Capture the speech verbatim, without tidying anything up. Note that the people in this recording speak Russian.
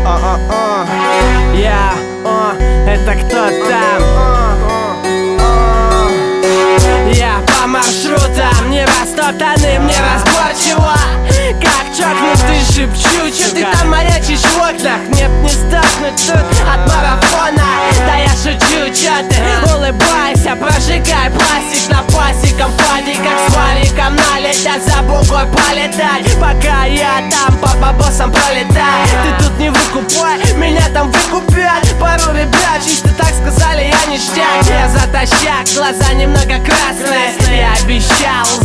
Я, о, это кто там? Я по маршрутам не растоптанным, не разборчиво, как чокнутый шепчу. Чё ты там маячишь в окнах? Мне б не сдохнуть тут от марафона. Да я шучу, чё ты улыбайся, прожигай пластик на пластиком фаде, как с вариком налетят, за бугой полетать, пока я там по бабосам пролетаю. Ты тут не выкупай, меня там выкупят пару ребят, чисто так сказали, я ништяк. Я затащак, глаза немного красные, я обещал